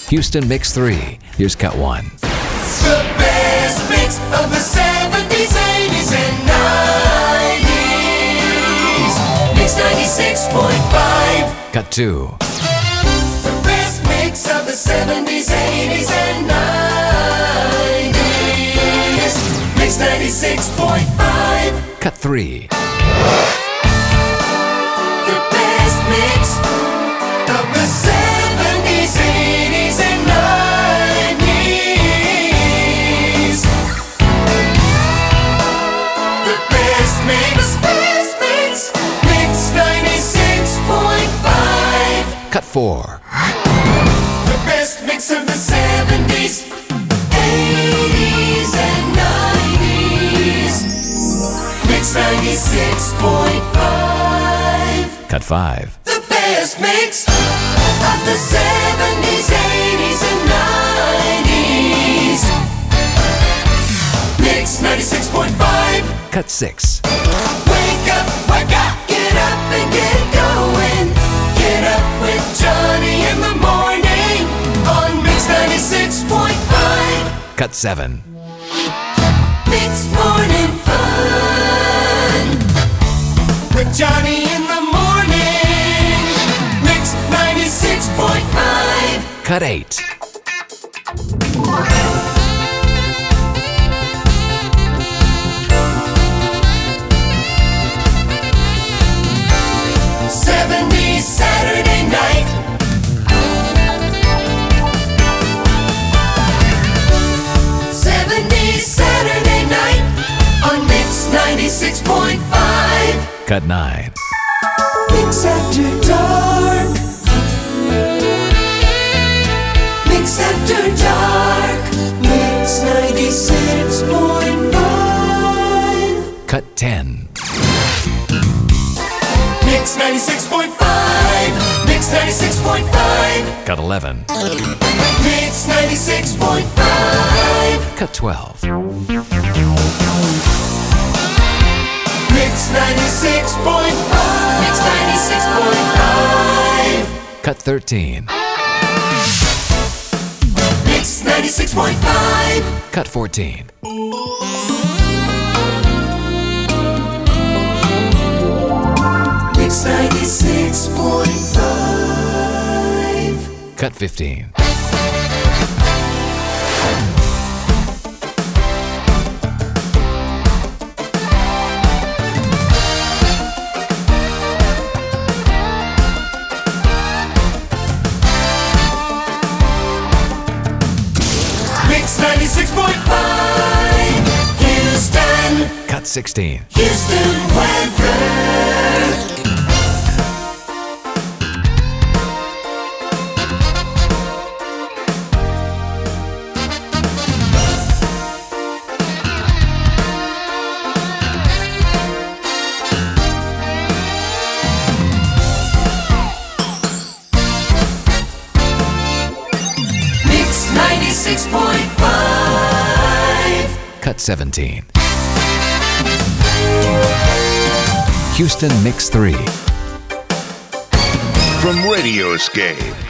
Houston Mix 3. Here's cut 1. The best mix of the 70s, 80s, and 90s. Mix 96.5. Cut 2. The best mix of the 70s, 80s, and 90s. Mix 96.5. Cut 3. The best mix of the 70s, 80s, and 90s. The best mix, Mix 96.5. Cut 4. The best mix of the 70s, 80s, and 90s. Mix 96.5. Cut 5. The best mix of the 70s, 80s, and 90s. Mix 96.5. Cut 6. Wake up, get up and get going. Get up with Johnny in the morning on Mix 96.5. Cut 7. Mix Morning Fun with Johnny in the morning. Mix 96.5. Cut 8. Saturday night. 70s Saturday night on Mix 96.5. Cut 9. Mix After Dark. Mix After Dark. Mix 96.5. Cut 10. Mix 96.5. Mix 96.5. Cut 11. Mix 96.5. Cut 12. Mix 96.5. Mix 96.5. Cut 13. Mix 96.5. Cut 14. Mix 96.5. Cut 15. Mix 96.5. Houston. Cut 16. Houston weather. Mix 96.5. Cut 17. Houston Mix 3. From Radioscape.